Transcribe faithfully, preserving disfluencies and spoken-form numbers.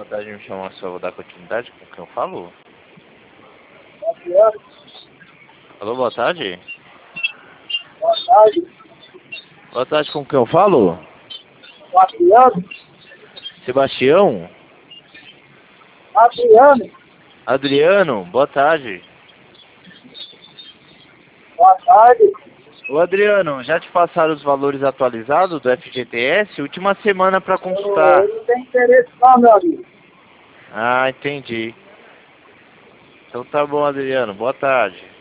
Boa tarde, me chamo Marcelo, vou dar continuidade com quem eu falo? Adriano. Alô, boa tarde? Boa tarde. Boa tarde, com quem eu falo? Adriano. Sebastião? Adriano. Adriano, boa tarde. Boa tarde. Ô Adriano, já te passaram os valores atualizados do F G T S? Última semana para consultar. Eu não tenho interesse não, meu amigo. Ah, entendi. Então tá bom, Adriano, boa tarde.